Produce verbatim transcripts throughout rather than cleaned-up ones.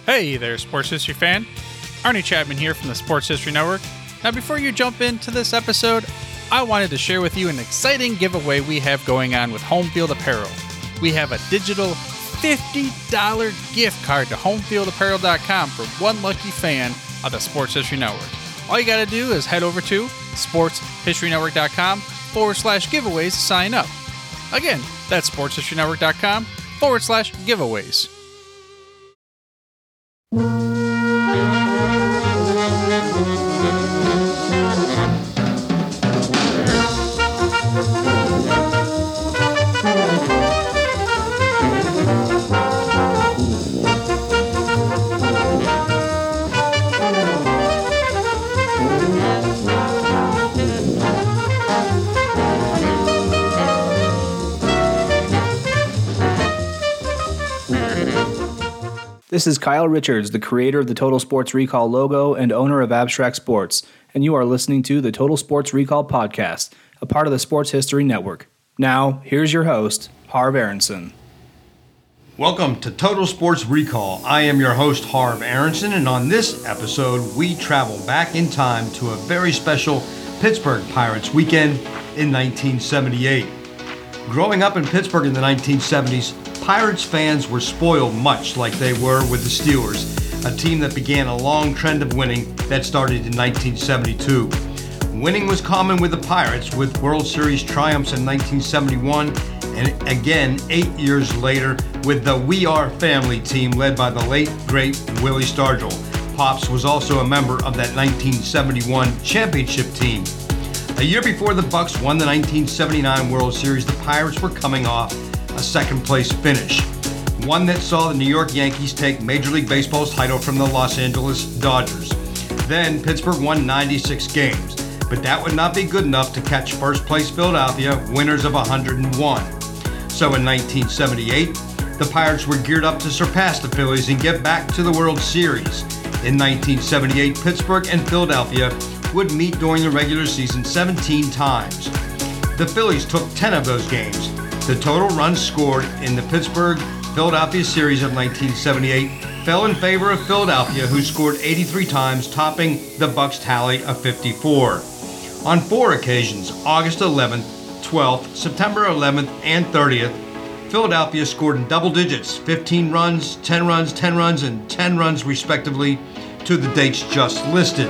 Hey there, Sports History fan. Arnie Chapman here from the Sports History Network. Now, before you jump into this episode, I wanted to share with you an exciting giveaway we have going on with Home Field Apparel. We have a digital fifty dollars gift card to home field apparel dot com for one lucky fan of the Sports History Network. All you got to do is head over to sports history network dot com forward slash giveaways to sign up. Again, that's sports history network dot com forward slash giveaways. This is Kyle Richards, the creator of the Total Sports Recall logo and owner of Abstract Sports, and you are listening to the Total Sports Recall podcast, a part of the Sports History Network. Now, here's your host, Harv Aronson. Welcome to Total Sports Recall. I am your host, Harv Aronson, and on this episode, we travel back in time to a very special Pittsburgh Pirates weekend in nineteen seventy-eight. Growing up in Pittsburgh in the nineteen seventies, Pirates fans were spoiled much like they were with the Steelers, a team that began a long trend of winning that started in nineteen seventy-two. Winning was common with the Pirates, with World Series triumphs in nineteen seventy-one, and again eight years later with the We Are Family team led by the late, great Willie Stargell. Pops was also a member of that nineteen seventy-one championship team. A year before the Bucs won the nineteen seventy-nine World Series, the Pirates were coming off a second-place finish, one that saw the New York Yankees take Major League Baseball's title from the Los Angeles Dodgers. Then Pittsburgh won ninety-six games, but that would not be good enough to catch first-place Philadelphia, winners of one hundred one. So in nineteen seventy-eight, the Pirates were geared up to surpass the Phillies and get back to the World Series. In nineteen seventy-eight, Pittsburgh and Philadelphia would meet during the regular season seventeen times. The Phillies took ten of those games. The total runs scored in the Pittsburgh-Philadelphia series of nineteen seventy-eight fell in favor of Philadelphia, who scored eighty-three times, topping the Bucs' tally of fifty-four. On four occasions, August eleventh, twelfth, September eleventh, and thirtieth, Philadelphia scored in double digits, fifteen runs, ten runs, ten runs, and ten runs respectively, to the dates just listed.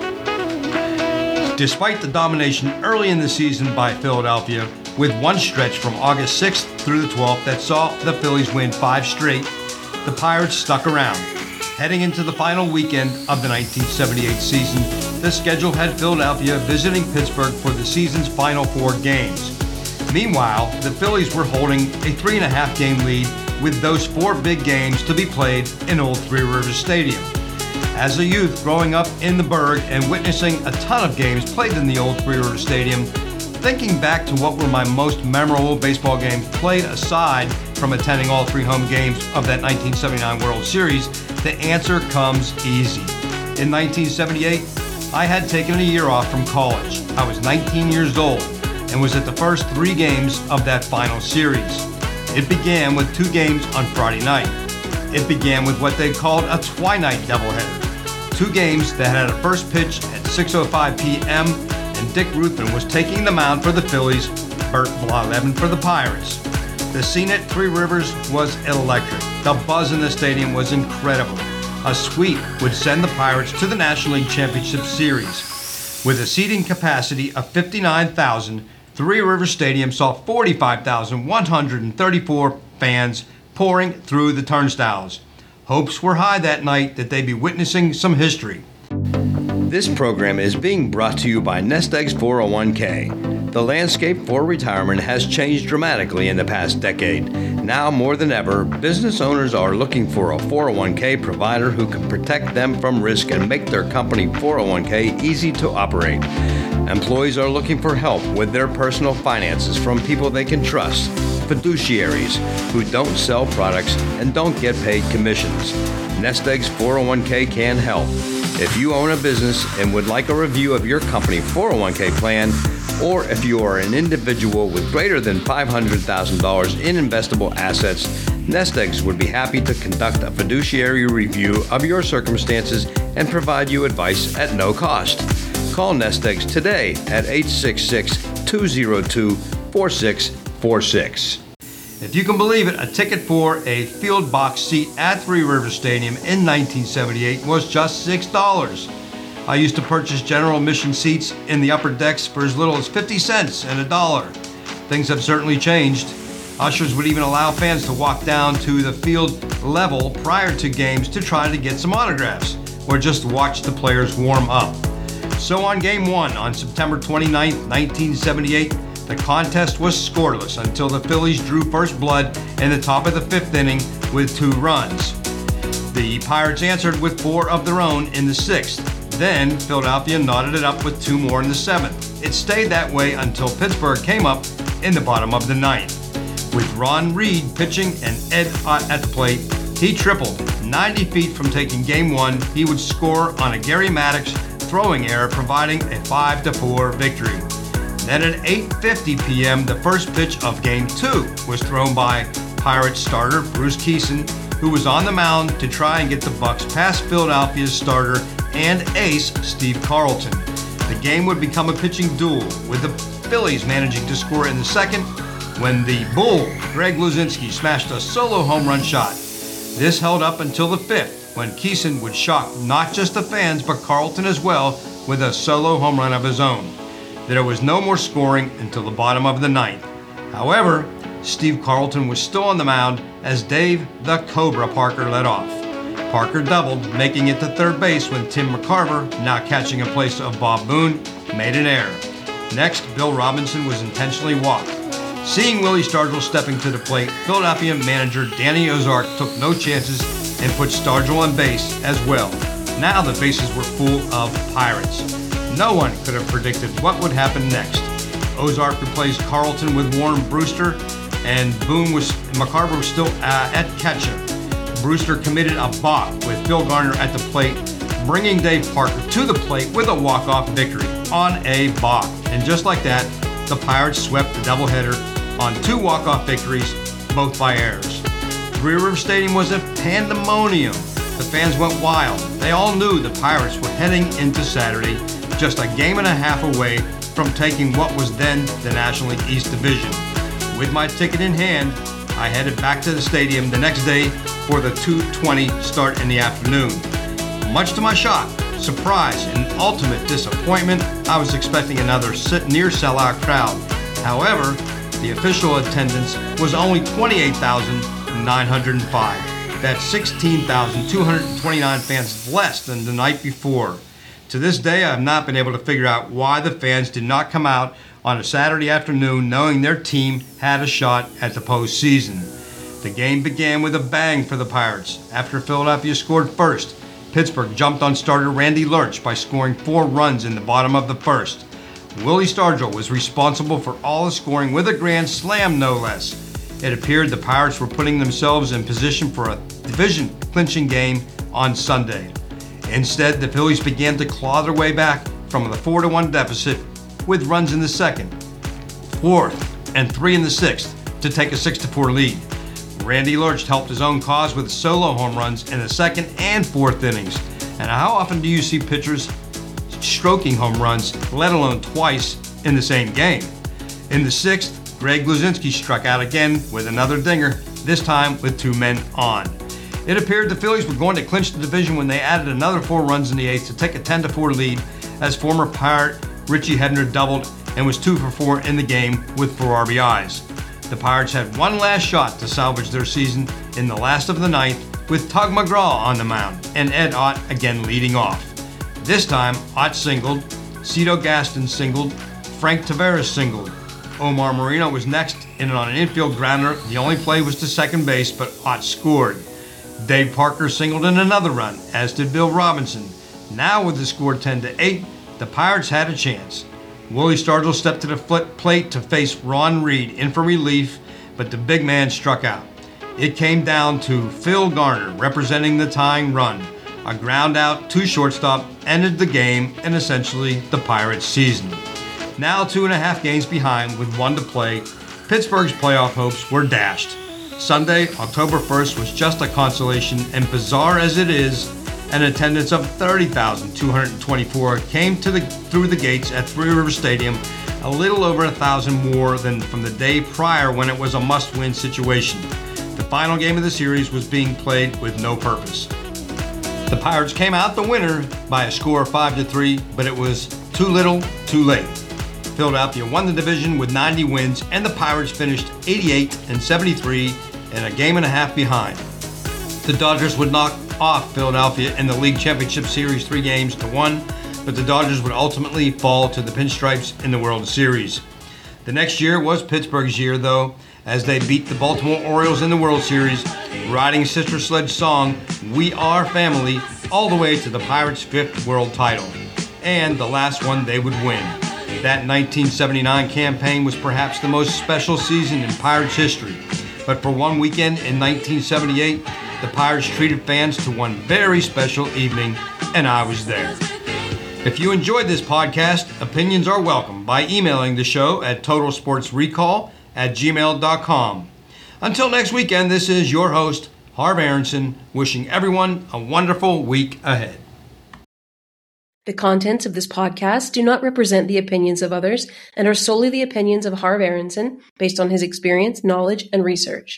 Despite the domination early in the season by Philadelphia, with one stretch from August sixth through the twelfth that saw the Phillies win five straight, the Pirates stuck around. Heading into the final weekend of the nineteen seventy-eight season, the schedule had Philadelphia visiting Pittsburgh for the season's final four games. Meanwhile, the Phillies were holding a three and a half game lead with those four big games to be played in Old Three Rivers Stadium. As a youth growing up in the Burgh and witnessing a ton of games played in the Old Three Rivers Stadium, thinking back to what were my most memorable baseball games played aside from attending all three home games of that nineteen seventy-nine World Series, the answer comes easy. In nineteen seventy-eight, I had taken a year off from college. I was nineteen years old and was at the first three games of that final series. It began with two games on Friday night. It began with what they called a twilight doubleheader. Two games that had a first pitch at six oh five p.m. and Dick Ruthven was taking the mound for the Phillies, Bert Blyleven for the Pirates. The scene at Three Rivers was electric. The buzz in the stadium was incredible. A sweep would send the Pirates to the National League Championship Series. With a seating capacity of fifty-nine thousand, Three Rivers Stadium saw forty-five thousand one hundred thirty-four fans pouring through the turnstiles. Hopes were high that night that they'd be witnessing some history. This program is being brought to you by Nest Eggs four oh one k. The landscape for retirement has changed dramatically in the past decade. Now more than ever, business owners are looking for a four oh one k provider who can protect them from risk and make their company four oh one k easy to operate. Employees are looking for help with their personal finances from people they can trust, fiduciaries who don't sell products and don't get paid commissions. Nest Eggs four oh one k can help. If you own a business and would like a review of your company four oh one k plan, or if you are an individual with greater than five hundred thousand dollars in investable assets, Nest Eggs would be happy to conduct a fiduciary review of your circumstances and provide you advice at no cost. Call Nest Eggs today at eight six six, two zero two, four six four six. If you can believe it, a ticket for a field box seat at Three Rivers Stadium in nineteen seventy-eight was just six dollars. I used to purchase general admission seats in the upper decks for as little as fifty cents and a dollar. Things have certainly changed. Ushers would even allow fans to walk down to the field level prior to games to try to get some autographs or just watch the players warm up. So on game one on September twenty-ninth, nineteen seventy-eight, the contest was scoreless until the Phillies drew first blood in the top of the fifth inning with two runs. The Pirates answered with four of their own in the sixth. Then Philadelphia knotted it up with two more in the seventh. It stayed that way until Pittsburgh came up in the bottom of the ninth. With Ron Reed pitching and Ed Ott at the plate, he tripled. ninety feet from taking game one, he would score on a Gary Maddox throwing error, providing a five to four victory. Then at eight fifty p.m., the first pitch of game two was thrown by Pirates starter Bruce Kison, who was on the mound to try and get the Bucks past Philadelphia's starter and ace Steve Carlton. The game would become a pitching duel, with the Phillies managing to score in the second when the Bull, Greg Luzinski, smashed a solo home run shot. This held up until the fifth, when Kison would shock not just the fans but Carlton as well with a solo home run of his own. There was no more scoring until the bottom of the ninth. However, Steve Carlton was still on the mound as Dave the Cobra Parker led off. Parker doubled, making it to third base when Tim McCarver, now catching in place of Bob Boone, made an error. Next, Bill Robinson was intentionally walked. Seeing Willie Stargell stepping to the plate, Philadelphia manager Danny Ozark took no chances and put Stargell on base as well. Now the bases were full of Pirates. No one could have predicted what would happen next. Ozark replaced Carlton with Warren Brewster, and Boone was McCarver was still uh, at catcher. Brewster committed a balk with Phil Garner at the plate, bringing Dave Parker to the plate with a walk-off victory on a balk. And just like that, the Pirates swept the doubleheader on two walk-off victories, both by errors. Three Rivers Stadium was a pandemonium. The fans went wild. They all knew the Pirates were heading into Saturday, just a game and a half away from taking what was then the National League East Division. With my ticket in hand, I headed back to the stadium the next day for the two twenty start in the afternoon. Much to my shock, surprise, and ultimate disappointment, I was expecting another near sellout crowd. However, the official attendance was only twenty-eight thousand nine hundred five. That's sixteen thousand two hundred twenty-nine fans less than the night before. To this day, I have not been able to figure out why the fans did not come out on a Saturday afternoon knowing their team had a shot at the postseason. The game began with a bang for the Pirates. After Philadelphia scored first, Pittsburgh jumped on starter Randy Lurch by scoring four runs in the bottom of the first. Willie Stargell was responsible for all the scoring with a grand slam, no less. It appeared the Pirates were putting themselves in position for a division-clinching game on Sunday. Instead, the Phillies began to claw their way back from the four to one deficit with runs in the second, fourth, and three in the sixth to take a six to four lead. Randy Lurch helped his own cause with solo home runs in the second and fourth innings. And how often do you see pitchers stroking home runs, let alone twice in the same game? In the sixth, Greg Luzinski struck out again with another dinger, this time with two men on. It appeared the Phillies were going to clinch the division when they added another four runs in the eighth to take a ten to four lead as former Pirate Richie Hebner doubled and was two for four in the game with four R B Is. The Pirates had one last shot to salvage their season in the last of the ninth with Tug McGraw on the mound and Ed Ott again leading off. This time, Ott singled, Cito Gaston singled, Frank Tavares singled. Omar Moreno was next in on an infield grounder. The only play was to second base, but Ott scored. Dave Parker singled in another run, as did Bill Robinson. Now with the score ten to eight, the Pirates had a chance. Willie Stargell stepped to the plate to face Ron Reed in for relief, but the big man struck out. It came down to Phil Garner representing the tying run. A ground out to shortstop ended the game and essentially the Pirates' season. Now two and a half games behind with one to play, Pittsburgh's playoff hopes were dashed. Sunday, October first was just a consolation, and bizarre as it is, an attendance of thirty thousand two hundred twenty-four came to the through the gates at Three Rivers Stadium, a little over a thousand more than from the day prior when it was a must-win situation. The final game of the series was being played with no purpose. The Pirates came out the winner by a score of five to three, but it was too little, too late. Philadelphia won the division with ninety wins, and the Pirates finished eighty-eight and seventy-three and a game and a half behind. The Dodgers would knock off Philadelphia in the League Championship Series three games to one, but the Dodgers would ultimately fall to the Pinstripes in the World Series. The next year was Pittsburgh's year, though, as they beat the Baltimore Orioles in the World Series, riding Sister Sledge song, We Are Family, all the way to the Pirates' fifth world title, and the last one they would win. That nineteen seventy-nine campaign was perhaps the most special season in Pirates history, but for one weekend in nineteen seventy-eight, the Pirates treated fans to one very special evening, and I was there. If you enjoyed this podcast, opinions are welcome by emailing the show at totalsportsrecall at gmail dot com. Until next weekend, this is your host, Harv Aronson, wishing everyone a wonderful week ahead. The contents of this podcast do not represent the opinions of others and are solely the opinions of Harv Aronson based on his experience, knowledge, and research.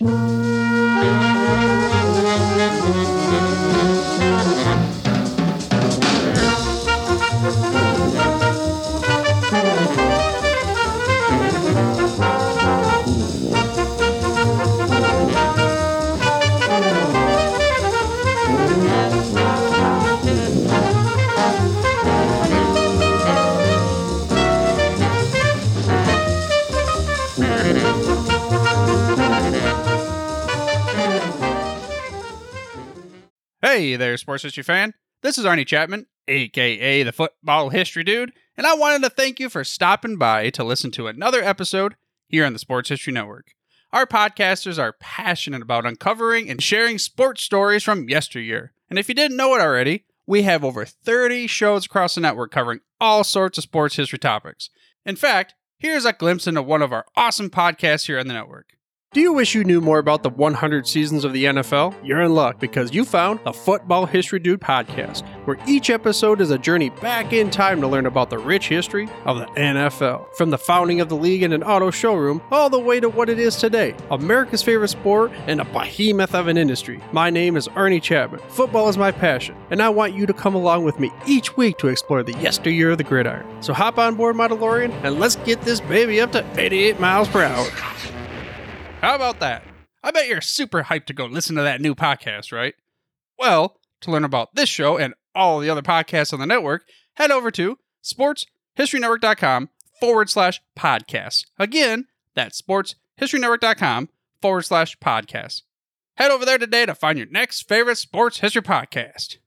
Hey there, sports history fan. This is Arnie Chapman, aka the Football History Dude, and I wanted to thank you for stopping by to listen to another episode here on the Sports History Network. Our podcasters are passionate about uncovering and sharing sports stories from yesteryear. And if you didn't know it already, we have over thirty shows across the network covering all sorts of sports history topics. In fact, here's a glimpse into one of our awesome podcasts here on the network. Do you wish you knew more about the one hundred seasons of the N F L? You're in luck because you found the Football History Dude podcast, where each episode is a journey back in time to learn about the rich history of the N F L. From the founding of the league in an auto showroom, all the way to what it is today, America's favorite sport and a behemoth of an industry. My name is Arnie Chapman. Football is my passion, and I want you to come along with me each week to explore the yesteryear of the gridiron. So hop on board my DeLorean and let's get this baby up to eighty-eight miles per hour. How about that? I bet you're super hyped to go listen to that new podcast, right? Well, to learn about this show and all the other podcasts on the network, head over to sportshistorynetwork.com forward slash podcasts. Again, that's sportshistorynetwork.com forward slash podcasts. Head over there today to find your next favorite sports history podcast.